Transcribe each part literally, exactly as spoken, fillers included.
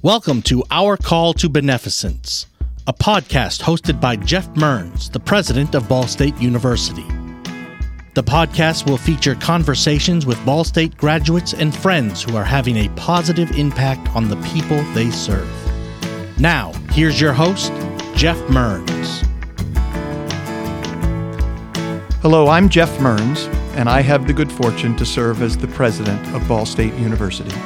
Welcome to Our Call to Beneficence, a podcast hosted by Jeff Mearns, the president of Ball State University. The podcast will feature conversations with Ball State graduates and friends who are having a positive impact on the people they serve. Now, here's your host, Jeff Mearns. Hello, I'm Jeff Mearns, and I have the good fortune to serve as the president of Ball State University.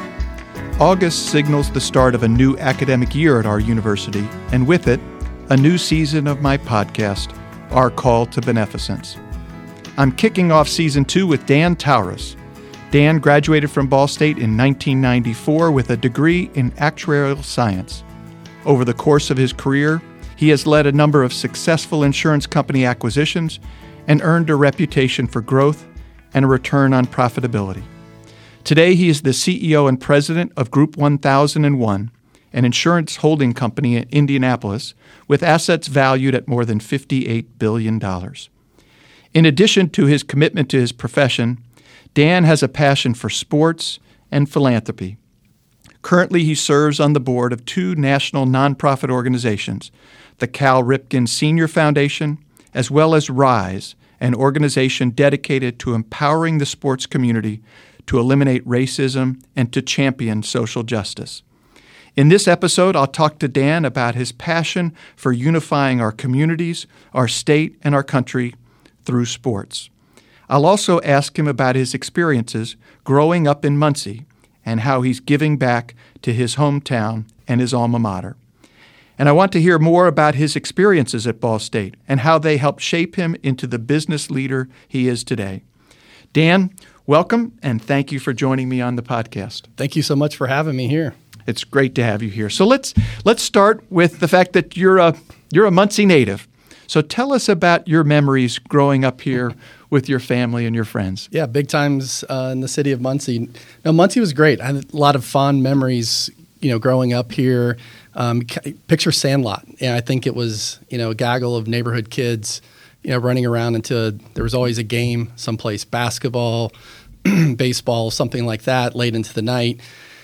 August signals the start of a new academic year at our university, and with it, a new season of my podcast, Our Call to Beneficence. I'm kicking off season two with Dan Taurus. Dan graduated from Ball State in nineteen ninety-four with a degree in actuarial science. Over the course of his career, he has led a number of successful insurance company acquisitions and earned a reputation for growth and a return on profitability. Today, he is the C E O and president of Group one thousand one, an insurance holding company in Indianapolis with assets valued at more than fifty-eight billion dollars. In addition to his commitment to his profession, Dan has a passion for sports and philanthropy. Currently, he serves on the board of two national nonprofit organizations, the Cal Ripken Senior Foundation, as well as RISE, an organization dedicated to empowering the sports community to eliminate racism and to champion social justice. In this episode, I'll talk to Dan about his passion for unifying our communities, our state, and our country through sports. I'll also ask him about his experiences growing up in Muncie and how he's giving back to his hometown and his alma mater. And I want to hear more about his experiences at Ball State and how they helped shape him into the business leader he is today. Dan, welcome, and thank you for joining me on the podcast. Thank you so much for having me here. It's great to have you here. So let's let's start with the fact that you're a you're a Muncie native. So tell us about your memories growing up here with your family and your friends. Yeah, big times uh, in the city of Muncie. Now, Muncie was great. I had a lot of fond memories, you know, growing up here. Um, picture Sandlot. And I think it was, you know, a gaggle of neighborhood kids, you know, running around until there was always a game someplace, basketball, baseball, something like that, late into the night.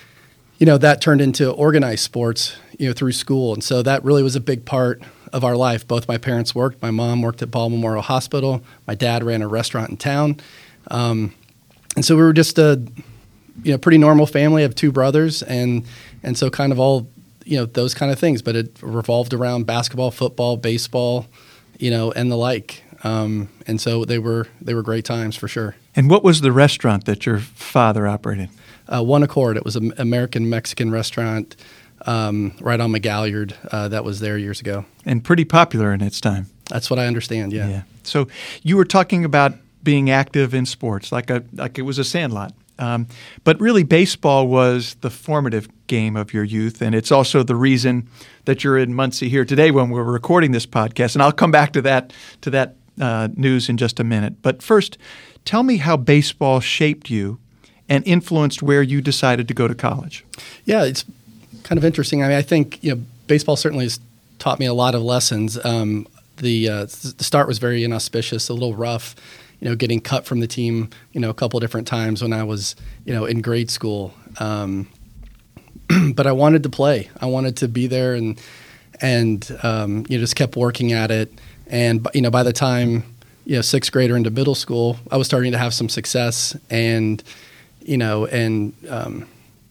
You know, that turned into organized sports, you know, through school. And so that really was a big part of our life. Both my parents worked. My mom worked at Ball Memorial Hospital. My dad ran a restaurant in town. Um, and so we were just a, you know, pretty normal family. I have two brothers. And, and so kind of all, you know, those kind of things. But it revolved around basketball, football, baseball, you know, and the like. Um, and so they were they were great times for sure. And what was the restaurant that your father operated? Uh, One Accord. It was an American-Mexican restaurant um, right on McGalliard uh, that was there years ago. And pretty popular in its time. That's what I understand, yeah. yeah. So you were talking about being active in sports, like a like it was a Sandlot. Um, but really, baseball was the formative game of your youth, and it's also the reason that you're in Muncie here today when we're recording this podcast. And I'll come back to that to that uh, news in just a minute. But first, tell me how baseball shaped you and influenced where you decided to go to college. Yeah, it's kind of interesting. I mean, I think you know baseball certainly has taught me a lot of lessons. Um, the uh, the start was very inauspicious, a little rough. You know, getting cut from the team, you know, a couple different times when I was, you know, in grade school. Um, but I wanted to play. I wanted to be there, and and um, you know, just kept working at it. And you know, by the time you know sixth grade or into middle school, I was starting to have some success, and you know, and um,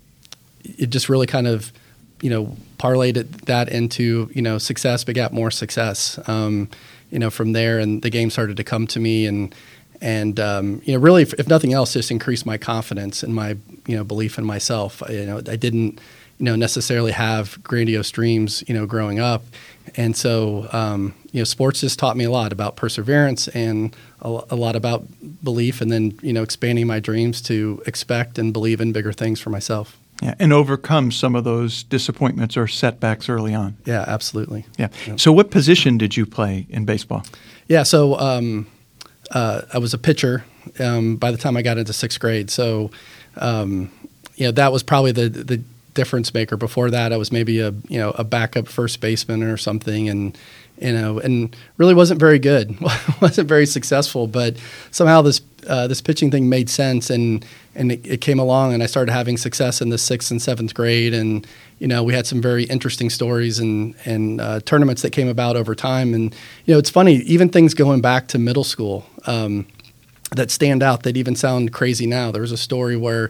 it just really kind of you know parlayed it, that into you know success begat more success. Um, you know, from there, and the game started to come to me, and and um, you know, really, if, if nothing else, just increased my confidence and my you know belief in myself. You know, I didn't you know necessarily have grandiose dreams, you know, growing up, and so um, you know, sports just taught me a lot about perseverance and a, a lot about belief, and then you know, expanding my dreams to expect and believe in bigger things for myself. Yeah, and overcome some of those disappointments or setbacks early on. Yeah, absolutely. Yeah. So what position did you play in baseball? Yeah, so um, uh, I was a pitcher um, by the time I got into sixth grade. So, um, you know, that was probably the, the difference maker. Before that, I was maybe a you know a backup first baseman or something, and you know, and really wasn't very good, wasn't very successful. But somehow this uh, this pitching thing made sense, and and it, it came along, and I started having success in the sixth and seventh grade, and you know, we had some very interesting stories and and uh, tournaments that came about over time. And you know, it's funny, even things going back to middle school um, that stand out that even sound crazy now. There was a story where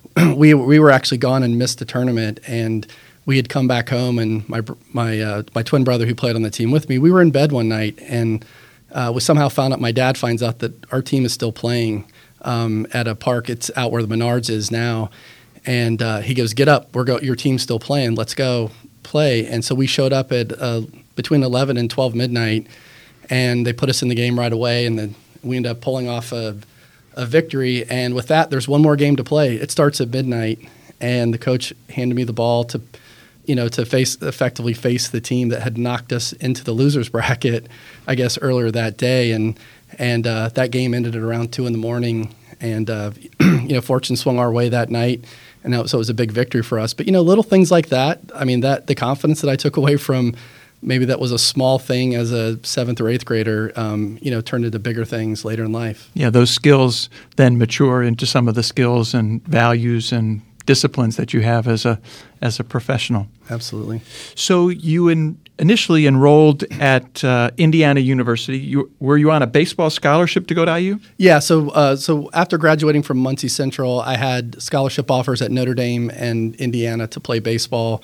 we we were actually gone and missed the tournament, and we had come back home, and my my uh, my twin brother who played on the team with me, we were in bed one night, and uh, we somehow found out. My dad finds out that our team is still playing um, at a park. It's out where the Menards is now, and uh, he goes, "Get up, we're go. Your team's still playing. Let's go play." And so we showed up at uh, between eleven and twelve midnight, and they put us in the game right away, and then we ended up pulling off a, a victory. And with that, there's one more game to play. It starts at midnight, and the coach handed me the ball to. You know, to face effectively face the team that had knocked us into the losers bracket, I guess earlier that day, and and uh, that game ended at around two in the morning, and uh, you know, fortune swung our way that night, and that was, so it was a big victory for us. But you know, little things like that. I mean, that the confidence that I took away from maybe that was a small thing as a seventh or eighth grader, um, you know, turned into bigger things later in life. Yeah, those skills then mature into some of the skills and values and disciplines that you have as a as a professional. Absolutely. So you in, initially enrolled at uh, Indiana University. You, were you on a baseball scholarship to go to I U? Yeah. So uh, so after graduating from Muncie Central, I had scholarship offers at Notre Dame and Indiana to play baseball.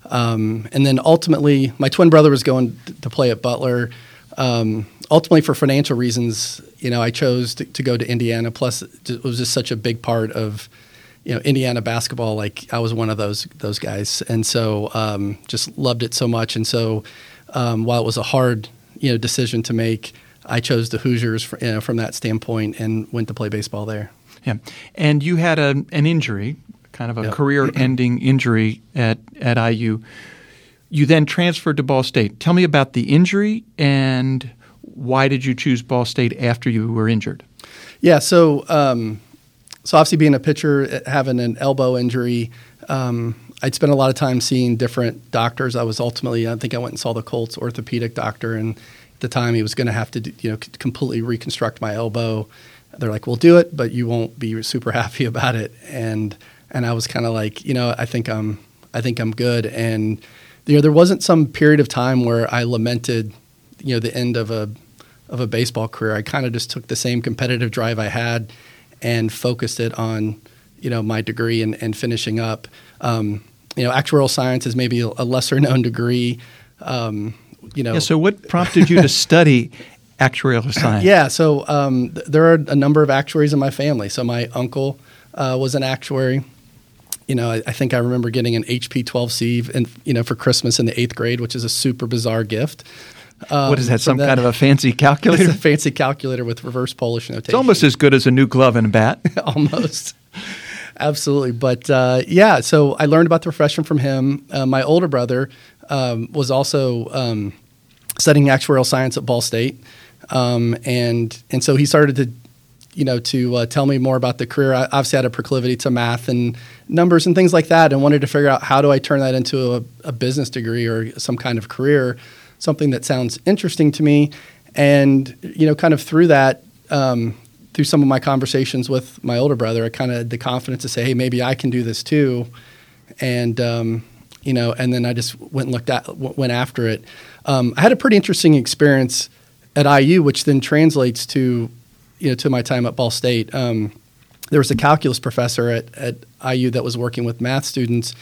Um, and then ultimately, my twin brother was going to play at Butler. Um, ultimately, for financial reasons, you know, I chose to, to go to Indiana. Plus, it was just such a big part of you know, Indiana basketball. Like I was one of those those guys, and so um, just loved it so much. And so, um, while it was a hard you know decision to make, I chose the Hoosiers for, you know, from that standpoint, and went to play baseball there. Yeah, and you had a, an injury, kind of a yep. career-ending injury at at I U. You then transferred to Ball State. Tell me about the injury and why did you choose Ball State after you were injured? Yeah, so. Um, So obviously being a pitcher, having an elbow injury, um, I'd spent a lot of time seeing different doctors. I was ultimately, I think I went and saw the Colts orthopedic doctor, and at the time he was going to have to, do, you know, completely reconstruct my elbow. They're like, "We'll do it, but you won't be super happy about it." And and I was kind of like, you know, I think I'm, I think I'm good. And you know, there wasn't some period of time where I lamented, you know, the end of a of a baseball career. I kind of just took the same competitive drive I had and focused it on, you know, my degree and, and finishing up. Um, you know, actuarial science is maybe a lesser known degree. Um, you know. Yeah, so what prompted you to study actuarial science? Yeah, so um, th- there are a number of actuaries in my family. So my uncle uh, was an actuary. You know, I, I think I remember getting an H P twelve C, and you know, for Christmas in the eighth grade, which is a super bizarre gift. Um, what is that, some that, kind of a fancy calculator? It's a fancy calculator with reverse Polish notation. It's almost as good as a new glove and a bat. Almost. Absolutely. But uh, yeah, so I learned about the profession from him. Uh, my older brother um, was also um, studying actuarial science at Ball State. Um, and and so he started to, you know, to uh, tell me more about the career. I obviously had a proclivity to math and numbers and things like that, and wanted to figure out how do I turn that into a, a business degree or some kind of career, something that sounds interesting to me. And, you know, kind of through that, um, through some of my conversations with my older brother, I kind of had the confidence to say, hey, maybe I can do this too. And, um, you know, and then I just went and looked at, went after it. Um, I had a pretty interesting experience at I U, which then translates to, you know, to my time at Ball State. Um, there was a calculus professor at, at I U that was working with math students,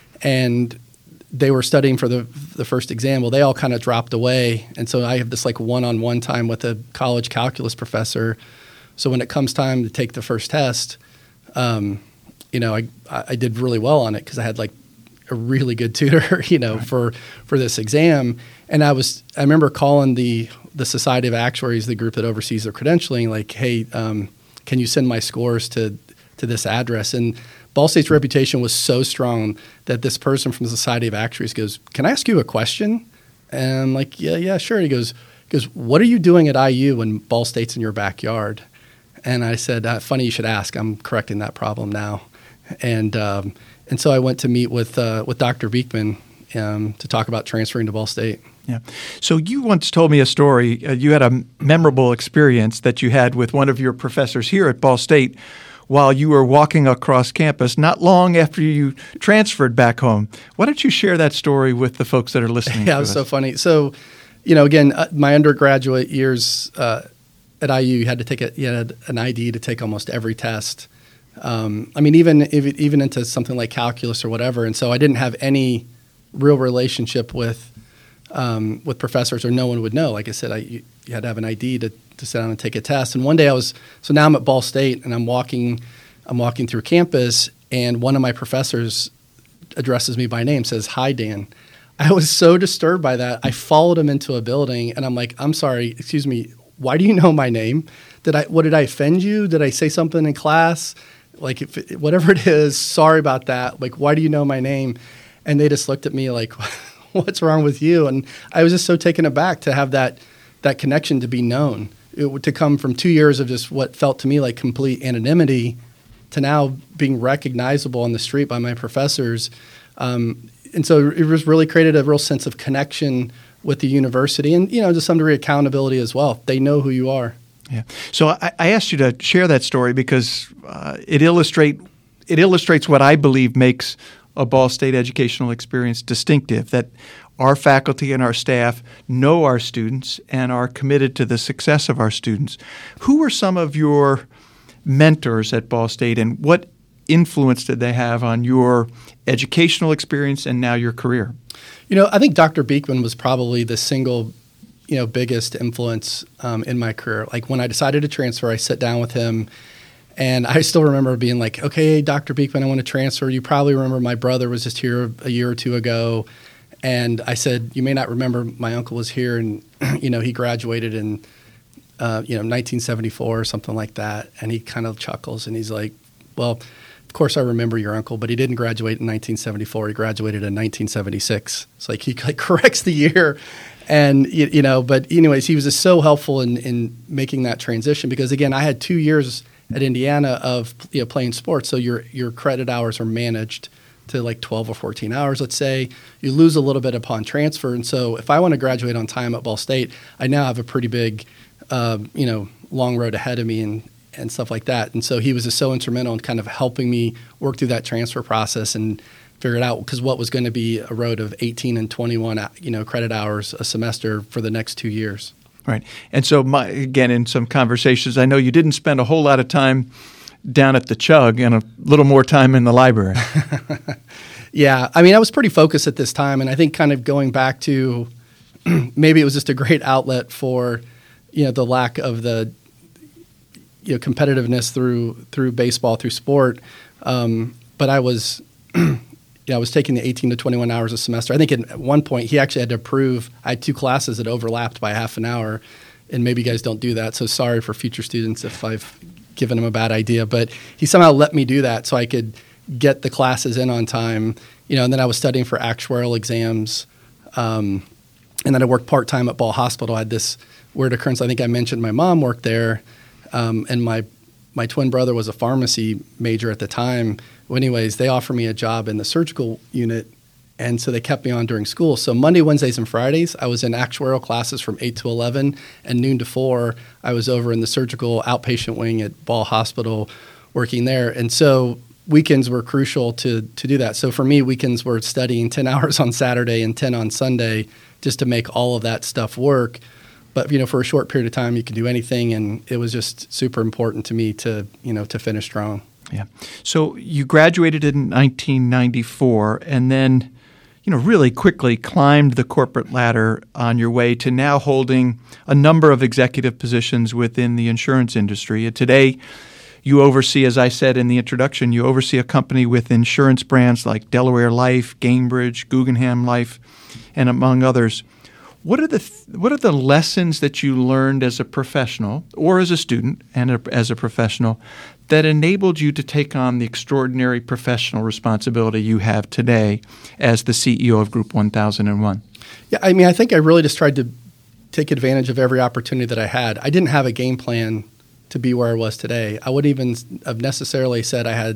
and they were studying for the the first exam. Well, they all kind of dropped away. And so I have this like one-on-one time with a college calculus professor. So when it comes time to take the first test, um, you know, I, I did really well on it because I had like a really good tutor, you know, right. for, for this exam. And I was, I remember calling the, the Society of Actuaries, the group that oversees their credentialing, like, hey, um, can you send my scores to, to this address? And Ball State's reputation was so strong that this person from the Society of Actuaries goes, can I ask you a question? And I'm like, yeah, yeah, sure. He goes, goes, what are you doing at I U when Ball State's in your backyard? And I said, uh, funny you should ask. I'm correcting that problem now. And um, and so I went to meet with uh, with Doctor Beekman um, to talk about transferring to Ball State. Yeah. So you once told me a story. Uh, you had a memorable experience that you had with one of your professors here at Ball State while you were walking across campus not long after you transferred back home. Why don't you share that story with the folks that are listening? Yeah, it was so funny. So, you know, again, uh, my undergraduate years uh, at I U, you had to take a, you had an I D to take almost every test. Um, I mean, even if it, even into something like calculus or whatever. And so I didn't have any real relationship with um, with professors, or no one would know. Like I said, I, you, you had to have an I D to to sit down and take a test. And one day I was, so now I'm at Ball State and I'm walking, I'm walking through campus, and one of my professors addresses me by name, says, "Hi, Dan." I was so disturbed by that. I followed him into a building and I'm like, "I'm sorry, excuse me, why do you know my name? Did I, what, did I offend you? Did I say something in class? Like, if it, whatever it is, sorry about that. Like, why do you know my name?" And they just looked at me like, "What's wrong with you?" And I was just so taken aback to have that, that connection, to be known. It, to come from two years of just what felt to me like complete anonymity to now being recognizable on the street by my professors. Um, and so it was really created a real sense of connection with the university and, you know, to some degree accountability as well. They know who you are. Yeah. So I, I asked you to share that story because uh, it illustrate it illustrates what I believe makes a Ball State educational experience distinctive, that our faculty and our staff know our students and are committed to the success of our students. Who were some of your mentors at Ball State, and what influence did they have on your educational experience and now your career? You know, I think Doctor Beekman was probably the single, you know, biggest influence um, in my career. Like when I decided to transfer, I sat down with him, and I still remember being like, "Okay, Doctor Beekman, I want to transfer. You probably remember my brother was just here a year or two ago." And I said, "You may not remember, my uncle was here, and you know, he graduated in uh, you know nineteen seventy-four or something like that." And he kind of chuckles and he's like, "Well, of course I remember your uncle, but he didn't graduate in nineteen seventy-four. He graduated in nineteen seventy-six." It's like he like corrects the year, and you, you know. But anyways, he was just so helpful in in making that transition, because again, I had two years at Indiana of, you know, playing sports, so your your credit hours are managed to like twelve or fourteen hours, let's say. You lose a little bit upon transfer. And so if I want to graduate on time at Ball State, I now have a pretty big, uh, you know, long road ahead of me and, and stuff like that. And so he was just so instrumental in kind of helping me work through that transfer process and figure it out, because what was going to be a road of eighteen and twenty-one, you know, credit hours a semester for the next two years. Right. And so, my, again, in some conversations, I know you didn't spend a whole lot of time down at the Chug and a little more time in the library. Yeah. I mean, I was pretty focused at this time. And I think kind of going back to maybe it was just a great outlet for, you know, the lack of the, you know, competitiveness through through baseball, through sport. Um, but I was, you know, I was taking the eighteen to twenty-one hours a semester. I think at one point he actually had to approve. I had two classes that overlapped by half an hour. And maybe you guys don't do that. So sorry for future students if I've given him a bad idea, but he somehow let me do that so I could get the classes in on time, you know, and then I was studying for actuarial exams. Um, and then I worked part-time at Ball Hospital. I had this weird occurrence. I think I mentioned my mom worked there, um, and my, my twin brother was a pharmacy major at the time. Well, anyways, they offered me a job in the surgical unit, and so they kept me on during school. So Monday, Wednesdays, and Fridays, I was in actuarial classes from eight to eleven, and noon to four, I was over in the surgical outpatient wing at Ball Hospital working there. And so weekends were crucial to to do that. So for me, weekends were studying ten hours on Saturday and ten on Sunday just to make all of that stuff work. But, you know, for a short period of time, you can do anything, and it was just super important to me to, you know, to finish strong. Yeah. So you graduated in nineteen ninety-four, and then, you know, really quickly climbed the corporate ladder on your way to now holding a number of executive positions within the insurance industry. And today, you oversee, as I said in the introduction, you oversee a company with insurance brands like Delaware Life, Gainbridge, Guggenheim Life, and among others. What are the th- what are the lessons that you learned as a professional or as a student and a, as a professional that enabled you to take on the extraordinary professional responsibility you have today as the C E O of Group one thousand one? Yeah, I mean, I think I really just tried to take advantage of every opportunity that I had. I didn't have a game plan to be where I was today. I wouldn't even have necessarily said I had,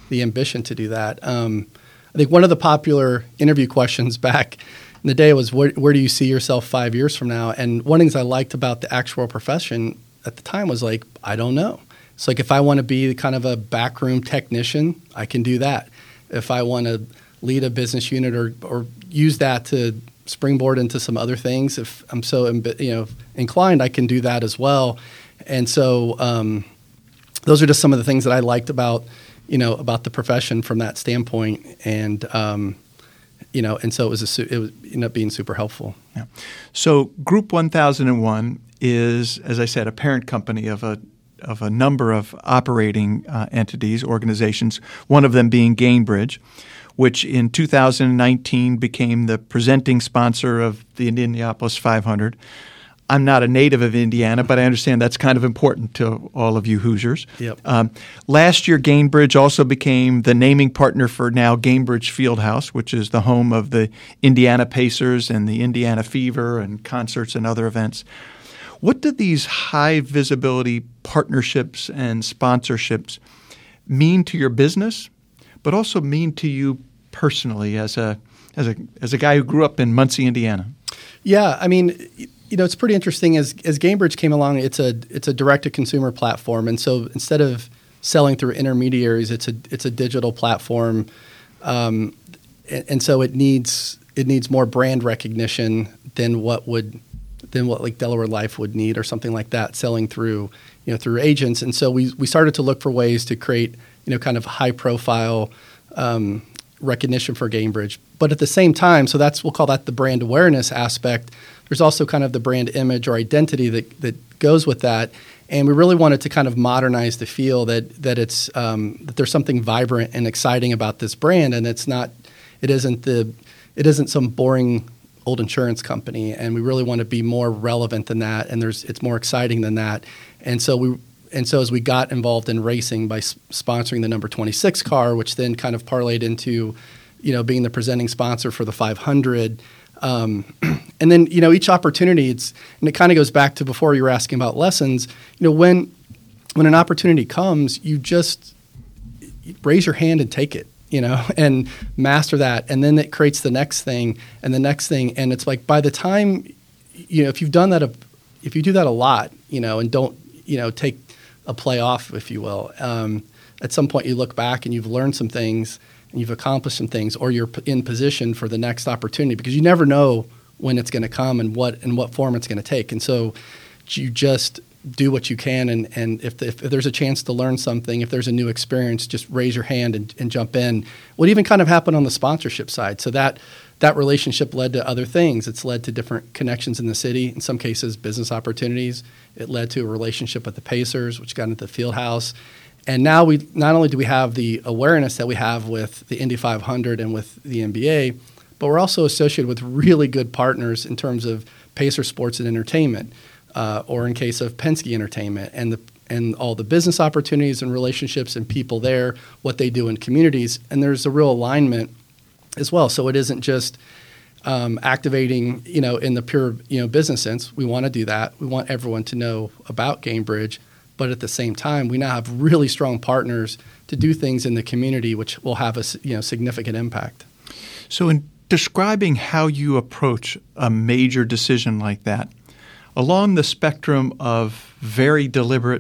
the ambition to do that. Um, I think one of the popular interview questions back in the day was, where, where do you see yourself five years from now? And one of the things I liked about the actuarial profession at the time was like, I don't know. It's like if I want to be kind of a backroom technician, I can do that. If I want to lead a business unit or, or use that to springboard into some other things, if I'm so you know inclined, I can do that as well. And so um, those are just some of the things that I liked about you know about the profession from that standpoint. And um, you know, and so it was a, it was ended up being super helpful. Yeah. So Group one thousand one is, as I said, a parent company of a of a number of operating uh, entities, organizations. One of them being Gainbridge, which in two thousand nineteen became the presenting sponsor of the Indianapolis five hundred. I'm not a native of Indiana, but I understand that's kind of important to all of you Hoosiers. Yep. Um, last year, Gainbridge also became the naming partner for now Gainbridge Fieldhouse, which is the home of the Indiana Pacers and the Indiana Fever and concerts and other events. What do these high-visibility partnerships and sponsorships mean to your business, but also mean to you personally as a as a as a guy who grew up in Muncie, Indiana? Yeah, I mean, you know, it's pretty interesting. As as Gainbridge came along, it's a it's a direct-to-consumer platform, and so instead of selling through intermediaries, it's a it's a digital platform, um, and, and so it needs it needs more brand recognition than what would than what like Delaware Life would need or something like that, selling through you know through agents. And so we we started to look for ways to create you know kind of high-profile um, recognition for Gainbridge, but at the same time, so that's we'll call that the brand awareness aspect. There's also kind of the brand image or identity that, that goes with that, and we really wanted to kind of modernize the feel that that it's um, that there's something vibrant and exciting about this brand, and it's not, it isn't the, it isn't some boring old insurance company, and we really want to be more relevant than that, and there's it's more exciting than that, and so we and so as we got involved in racing by s- sponsoring the number twenty-six car, which then kind of parlayed into, you know, being the presenting sponsor for the five hundred. Um, and then, you know, each opportunity, it's, and it kind of goes back to before you were asking about lessons, you know, when, when an opportunity comes, you just raise your hand and take it, you know, and master that. And then it creates the next thing and the next thing. And it's like, by the time, you know, if you've done that, a, if you do that a lot, you know, and don't, you know, take a play off, if you will, um, at some point you look back and you've learned some things and you've accomplished some things, or you're in position for the next opportunity, because you never know when it's going to come and what in what form it's going to take. And so you just do what you can, and, and if, the, if there's a chance to learn something, if there's a new experience, just raise your hand and, and jump in. What even kind of happened on the sponsorship side? So that that relationship led to other things. It's led to different connections in the city, in some cases business opportunities. It led to a relationship with the Pacers, which got into the Fieldhouse. And now we not only do we have the awareness that we have with the Indy five hundred and with the N B A, but we're also associated with really good partners in terms of Pacer Sports and Entertainment, uh, or in case of Penske Entertainment, and the and all the business opportunities and relationships and people there, what they do in communities. And there's a real alignment as well. So it isn't just um, activating, you know, in the pure, you know, business sense. We want to do that. We want everyone to know about Gainbridge. But at the same time, we now have really strong partners to do things in the community, which will have a you know significant impact. So in describing how you approach a major decision like that, along the spectrum of very deliberate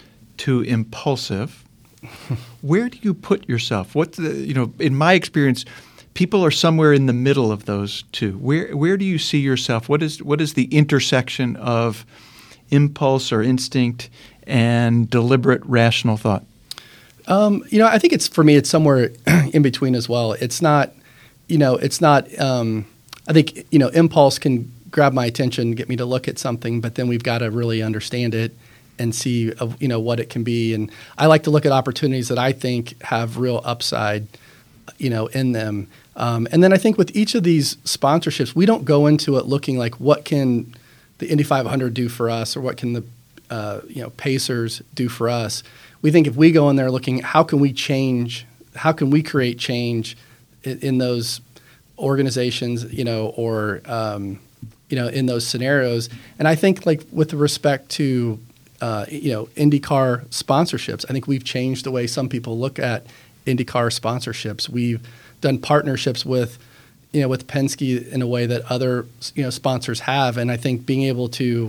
to impulsive, where do you put yourself? What the, you know, in my experience, people are somewhere in the middle of those two. Where where do you see yourself? What is what is the intersection of impulse or instinct and deliberate, rational thought? Um, you know, I think it's, for me, it's somewhere in between as well. It's not, you know, it's not, um, I think, you know, impulse can grab my attention, get me to look at something, but then we've got to really understand it and see, uh, you know, what it can be. And I like to look at opportunities that I think have real upside, you know, in them. Um, and then I think with each of these sponsorships, we don't go into it looking like, what can the Indy five hundred do for us, or what can the Uh, you know, Pacers do for us. We think if we go in there looking, how can we change, how can we create change in, in those organizations, you know, or, um, you know, in those scenarios. And I think, like, with respect to, uh, you know, IndyCar sponsorships, I think we've changed the way some people look at IndyCar sponsorships. We've done partnerships with, you know, with Penske in a way that other, you know, sponsors have. And I think being able to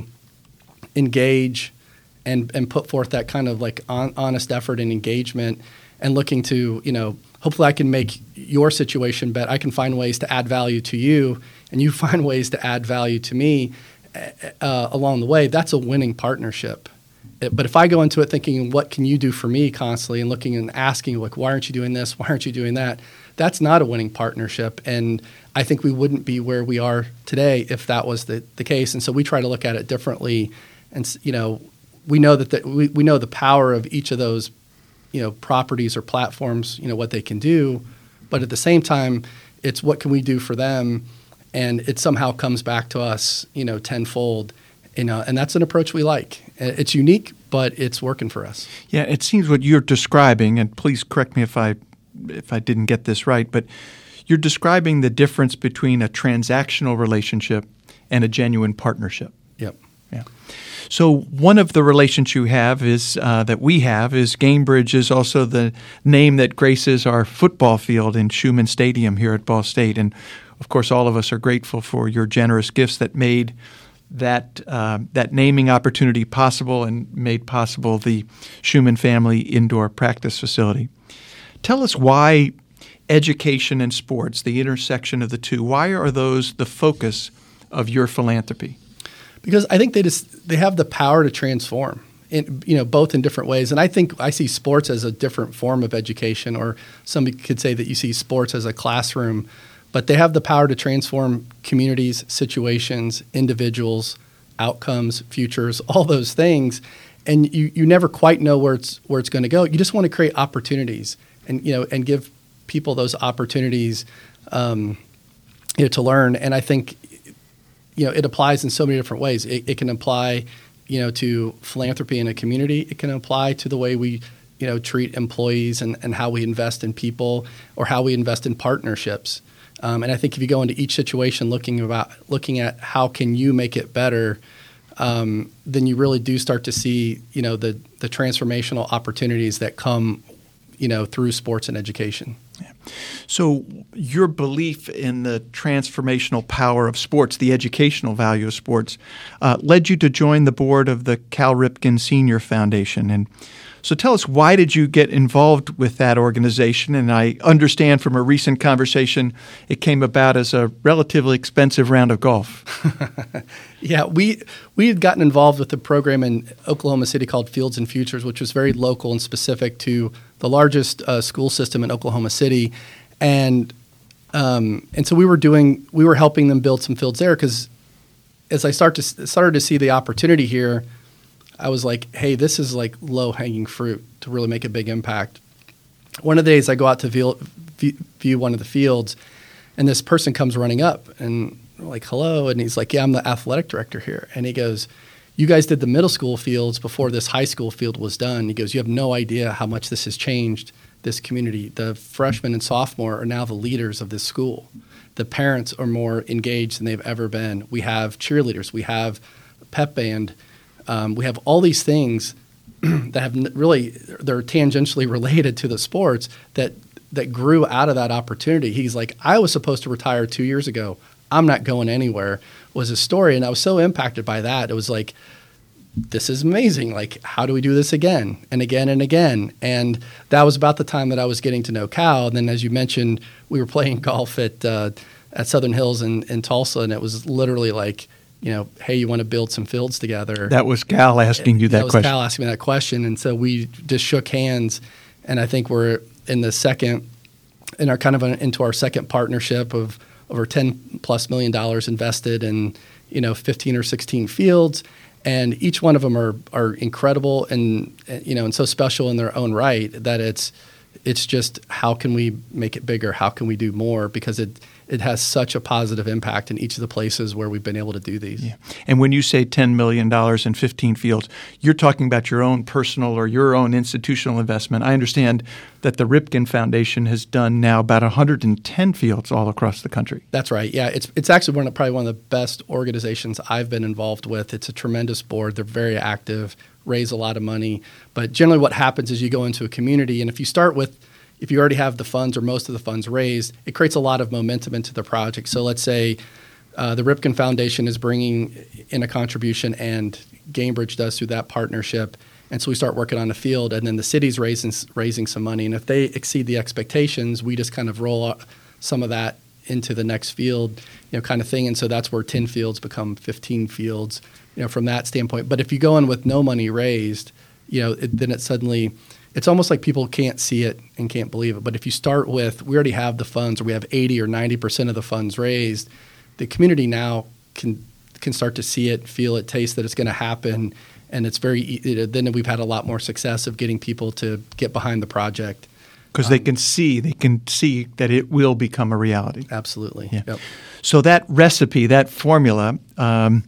engage and and put forth that kind of like on, honest effort and engagement and looking to, you know, hopefully I can make your situation better. I can find ways to add value to you and you find ways to add value to me uh, along the way. That's a winning partnership. It, but if I go into it thinking, what can you do for me constantly and looking and asking, like, why aren't you doing this? Why aren't you doing that? That's not a winning partnership. And I think we wouldn't be where we are today if that was the, the case. And so we try to look at it differently. And, you know, we know that the, we, we know the power of each of those, you know, properties or platforms, you know, what they can do. But at the same time, it's what can we do for them? And it somehow comes back to us, you know, tenfold. You know, and that's an approach we like. It's unique, but it's working for us. Yeah, it seems what you're describing, and please correct me if I if I didn't get this right, but you're describing the difference between a transactional relationship and a genuine partnership. Yep. Yeah. So one of the relations you have is uh, that we have is Gainbridge is also the name that graces our football field in Schumann Stadium here at Ball State, and of course all of us are grateful for your generous gifts that made that uh, that naming opportunity possible and made possible the Schumann family indoor practice facility. Tell us why education and sports, the intersection of the two, why are those the focus of your philanthropy? Because I think they just they have the power to transform, in, you know, both in different ways. And I think I see sports as a different form of education, or somebody could say that you see sports as a classroom. But they have the power to transform communities, situations, individuals, outcomes, futures, all those things. And you, you never quite know where it's where it's going to go. You just want to create opportunities and you know and give people those opportunities um, you know, to learn. And I think you know it applies in so many different ways. It, it can apply you know to philanthropy in a community. It can apply to the way we you know treat employees and, and how we invest in people or how we invest in partnerships. Um, and I think if you go into each situation looking about looking at how can you make it better, um, then you really do start to see, you know, the the transformational opportunities that come, you know, through sports and education. Yeah. So your belief in the transformational power of sports, the educational value of sports, uh, led you to join the board of the Cal Ripken Senior Foundation. And so tell us, why did you get involved with that organization? And I understand from a recent conversation, it came about as a relatively expensive round of golf. Yeah, we we had gotten involved with a program in Oklahoma City called Fields and Futures, which was very local and specific to the largest uh, school system in Oklahoma City. And um, and so we were doing we were helping them build some fields there, because as I start to started to see the opportunity here, I was like, hey, this is like low-hanging fruit to really make a big impact. One of the days I go out to view, view one of the fields, and this person comes running up, and I'm like, hello, and he's like, yeah, I'm the athletic director here. And he goes, you guys did the middle school fields before this high school field was done. He goes, you have no idea how much this has changed this community. The freshmen and sophomore are now the leaders of this school. The parents are more engaged than they've ever been. We have cheerleaders. We have a pep band. Um, we have all these things that have really, they're tangentially related to the sports that that grew out of that opportunity. He's like, I was supposed to retire two years ago. I'm not going anywhere, was his story. And I was so impacted by that. It was like, this is amazing. Like, how do we do this again and again and again? And that was about the time that I was getting to know Cal. And then, as you mentioned, we were playing golf at uh, at Southern Hills in, in Tulsa, and it was literally like, you know, hey, you want to build some fields together? That was Cal asking you that, that was question. Cal asking me that question. And so we just shook hands, and I think we're in the second, in our kind of a, into our second partnership of over ten plus million dollars invested in, you know, fifteen or sixteen fields. And each one of them are, are incredible and, you know, and so special in their own right that it's, it's just, how can we make it bigger? How can we do more? Because it, it has such a positive impact in each of the places where we've been able to do these. Yeah. And when you say ten million dollars in fifteen fields, you're talking about your own personal or your own institutional investment. I understand that the Ripken Foundation has done now about one hundred ten fields all across the country. That's right. Yeah, it's it's actually one of, probably one of the best organizations I've been involved with. It's a tremendous board. They're very active, raise a lot of money. But generally what happens is you go into a community, and if you start with, if you already have the funds or most of the funds raised, it creates a lot of momentum into the project. So let's say uh, the Ripken Foundation is bringing in a contribution and Gainbridge does through that partnership. And so we start working on the field, and then the city's raising raising some money. And if they exceed the expectations, we just kind of roll some of that into the next field, you know, kind of thing. And so that's where ten fields become fifteen fields, you know, from that standpoint. But if you go in with no money raised, you know, it, then it suddenly, it's almost like people can't see it and can't believe it. But if you start with, we already have the funds, or we have eighty or ninety percent of the funds raised, the community now can can start to see it, feel it, taste that it's going to happen. And it's very, it, then we've had a lot more success of getting people to get behind the project. Because um, they can see, they can see that it will become a reality. Absolutely. Yeah. Yep. So that recipe, that formula, um,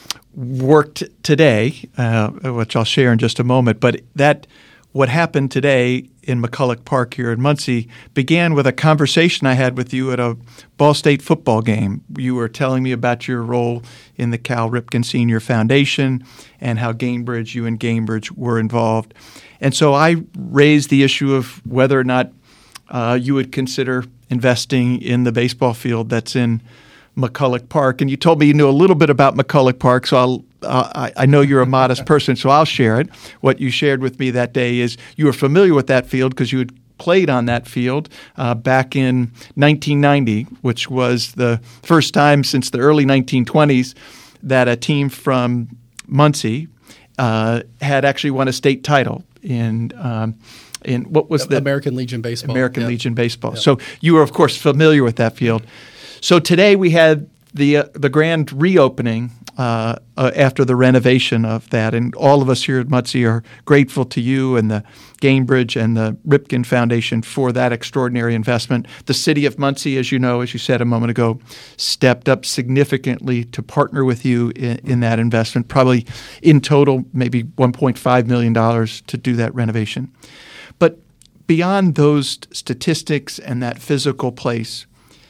worked today, uh, which I'll share in just a moment. But that, what happened today in McCulloch Park here in Muncie began with a conversation I had with you at a Ball State football game. You were telling me about your role in the Cal Ripken Senior Foundation and how Gainbridge, you and Gainbridge were involved. And so I raised the issue of whether or not uh, you would consider investing in the baseball field that's in McCulloch Park. And you told me you knew a little bit about McCulloch Park, so I'll Uh, I, I know you're a modest person, so I'll share it. What you shared with me that day is you were familiar with that field because you had played on that field uh, back in nineteen ninety, which was the first time since the early nineteen twenties that a team from Muncie uh, had actually won a state title in um, in what was the American Legion Baseball. American yep. Legion Baseball. Yep. So you were, of course, familiar with that field. So today we had the uh, the grand reopening uh, uh, after the renovation of that, and all of us here at Muncie are grateful to you and the Gainbridge and the Ripken Foundation for that extraordinary investment. The city of Muncie, as you know, as you said a moment ago, stepped up significantly to partner with you in, in that investment, probably in total maybe one point five million dollars to do that renovation. But beyond those statistics and that physical place,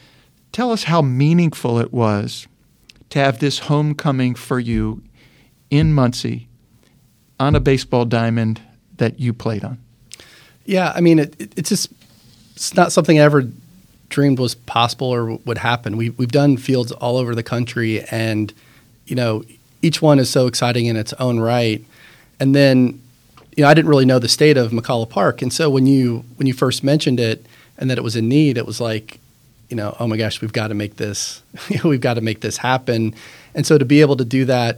tell us how meaningful it was to have this homecoming for you in Muncie on a baseball diamond that you played on. Yeah, I mean, it, it, it's just it's not something I ever dreamed was possible or would happen. We, we've done fields all over the country, and, you know, each one is so exciting in its own right. And then, you know, I didn't really know the state of McCulloch Park. And so when you when you first mentioned it and that it was in need, it was like, you know, oh my gosh, we've got to make this, we've got to make this happen. And so to be able to do that,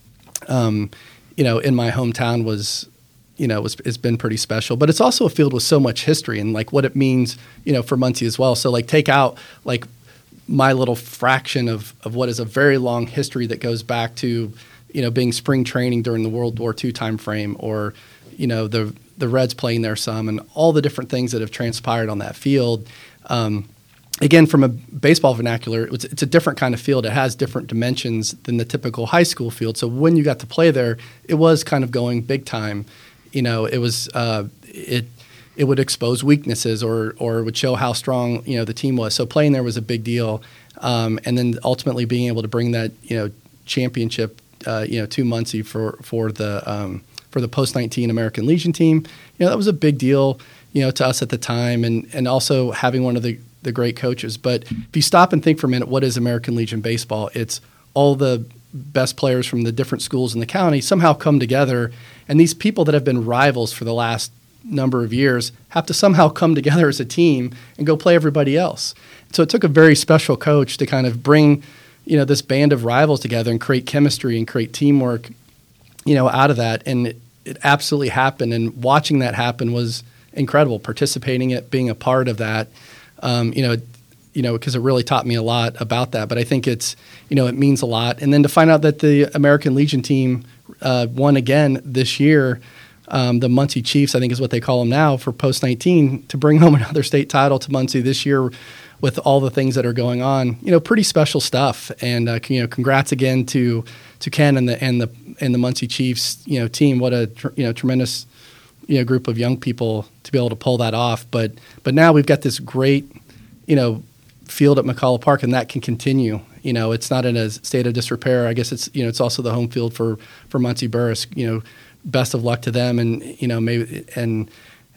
um, you know, in my hometown was, you know, was, it's been pretty special. But it's also a field with so much history and like what it means, you know, for Muncie as well. So like take out like my little fraction of, of what is a very long history that goes back to, you know, being spring training during the World War Two time frame, or, you know, the the Reds playing there some, and all the different things that have transpired on that field. Um, Again, from a baseball vernacular, it's, it's a different kind of field. It has different dimensions than the typical high school field. So when you got to play there, it was kind of going big time. You know, it was uh, it it would expose weaknesses or or would show how strong, you know, the team was. So playing there was a big deal. Um, and then ultimately being able to bring that, you know, championship, uh, you know, to Muncie for for the um, for the post nineteen American Legion team, you know, that was a big deal, you know, to us at the time, and and also having one of the the great coaches. But if you stop and think for a minute, what is American Legion Baseball? It's all the best players from the different schools in the county somehow come together, and these people that have been rivals for the last number of years have to somehow come together as a team and go play everybody else. So it took a very special coach to kind of bring, you know, this band of rivals together and create chemistry and create teamwork, you know, out of that. And it, it absolutely happened. And watching that happen was incredible. Participating in it, being a part of that. Um, you know, you know, because it really taught me a lot about that. But I think it's, you know, it means a lot. And then to find out that the American Legion team uh, won again this year, um, the Muncie Chiefs, I think is what they call them now, for post nineteen, to bring home another state title to Muncie this year with all the things that are going on, you know, pretty special stuff. And uh, you know, congrats again to to Ken and the and the and the Muncie Chiefs, you know, team. What a tr- you know tremendous. you know, group of young people to be able to pull that off. But but now we've got this great, you know, field at McCulloch Park, and that can continue. You know, it's not in a state of disrepair. I guess it's, you know, it's also the home field for, for Muncie Burris. You know, best of luck to them, and, you know, maybe, and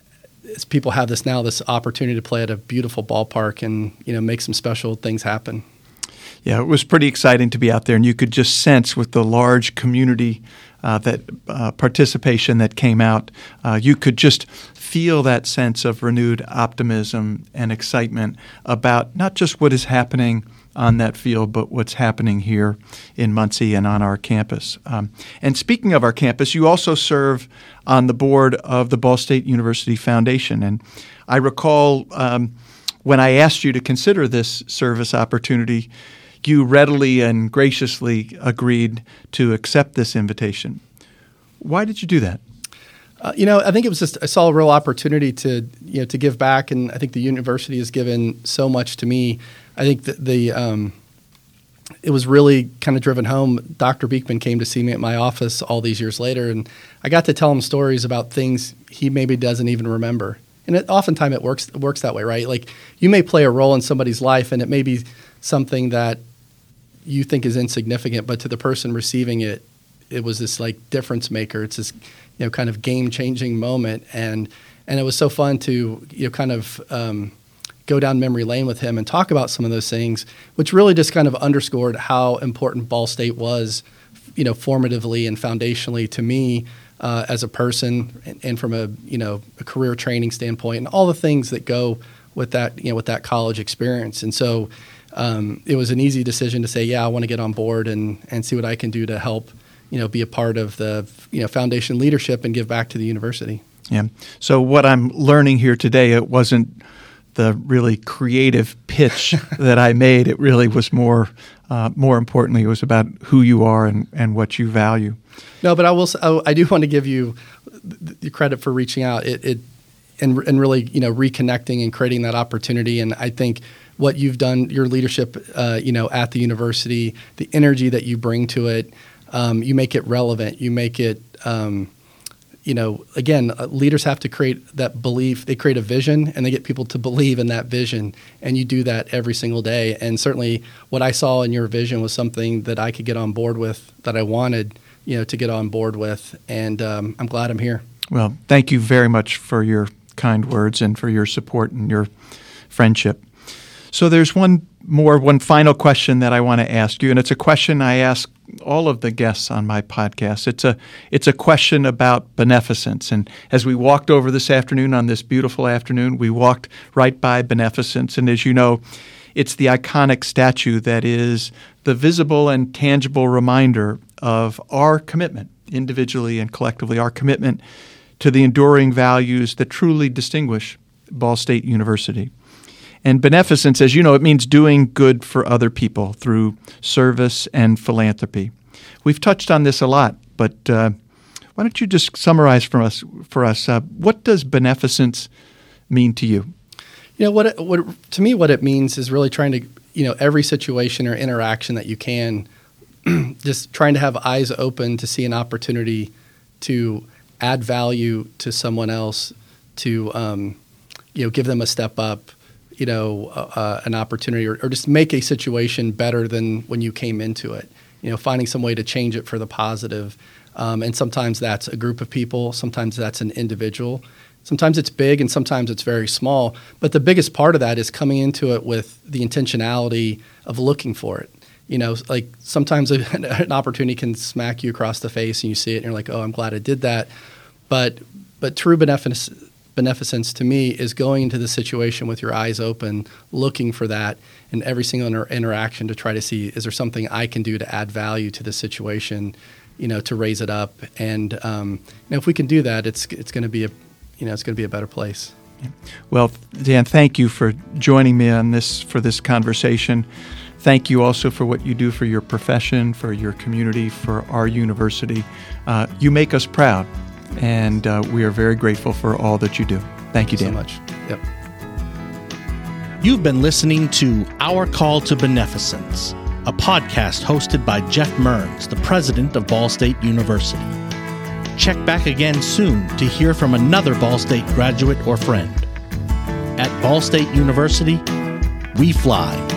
people have this now, this opportunity to play at a beautiful ballpark and, you know, make some special things happen. Yeah, it was pretty exciting to be out there, and you could just sense with the large community uh, that uh, participation that came out, uh, you could just feel that sense of renewed optimism and excitement about not just what is happening on that field, but what's happening here in Muncie and on our campus. Um, and speaking of our campus, you also serve on the board of the Ball State University Foundation. And I recall um, when I asked you to consider this service opportunity, you readily and graciously agreed to accept this invitation. Why did you do that? Uh, you know, I think it was just, I saw a real opportunity to, you know, to give back, and I think the university has given so much to me. I think that the, um, it was really kind of driven home. Doctor Beekman came to see me at my office all these years later, and I got to tell him stories about things he maybe doesn't even remember. And it, oftentimes it works, it works that way, right? Like, you may play a role in somebody's life, and it may be something that you think is insignificant, but to the person receiving it, it was this like difference maker. It's this, you know, kind of game changing moment, and and it was so fun to, you know, kind of um, go down memory lane with him and talk about some of those things, which really just kind of underscored how important Ball State was, you know, formatively and foundationally to me uh, as a person, and, and from a, you know, a career training standpoint, and all the things that go with that, you know, with that college experience. And so um, it was an easy decision to say, yeah, I want to get on board and and see what I can do to help, you know, be a part of the, you know, foundation leadership and give back to the university. Yeah. So what I'm learning here today, it wasn't the really creative pitch that I made. It really was more, uh, more importantly, it was about who you are and, and what you value. No, but I will. I do want to give you the credit for reaching out. It, it and and really, you know, reconnecting and creating that opportunity. And I think what you've done, your leadership, uh, you know, at the university, the energy that you bring to it. Um, you make it relevant. You make it, um, you know, again, uh, leaders have to create that belief. They create a vision, and they get people to believe in that vision. And you do that every single day. And certainly what I saw in your vision was something that I could get on board with, that I wanted, you know, to get on board with. And um, I'm glad I'm here. Well, thank you very much for your kind words and for your support and your friendship. So there's one more, one final question that I want to ask you, and it's a question I ask all of the guests on my podcast. It's a it's a question about beneficence. And as we walked over this afternoon, on this beautiful afternoon, we walked right by Beneficence. And as you know, it's the iconic statue that is the visible and tangible reminder of our commitment, individually and collectively, our commitment to the enduring values that truly distinguish Ball State University. And beneficence, as you know, it means doing good for other people through service and philanthropy. We've touched on this a lot, but uh, why don't you just summarize for us? For us, uh, what does beneficence mean to you? You know, what, it, what to me, what it means is really trying to, you know, every situation or interaction that you can, just trying to have eyes open to see an opportunity to add value to someone else, to um, you know, give them a step up. You know, uh, an opportunity, or, or just make a situation better than when you came into it. You know, finding some way to change it for the positive. Um, and sometimes that's a group of people. Sometimes that's an individual. Sometimes it's big, and sometimes it's very small. But the biggest part of that is coming into it with the intentionality of looking for it. You know, like sometimes a, an opportunity can smack you across the face, and you see it, and you're like, "Oh, I'm glad I did that." But but true beneficence. Beneficence to me is going into the situation with your eyes open, looking for that in every single inter- interaction to try to see, is there something I can do to add value to the situation, you know, to raise it up. And um, you know, if we can do that, it's it's going to be a, you know, it's going to be a better place. Well, Dan, thank you for joining me on this for this conversation. Thank you also for what you do for your profession, for your community, for our university. Uh, you make us proud. And uh, we are very grateful for all that you do. Thank you, Dan. Thank you so much. Yep. You've been listening to Our Call to Beneficence, a podcast hosted by Jeff Mearns, the president of Ball State University. Check back again soon to hear from another Ball State graduate or friend. At Ball State University, we fly.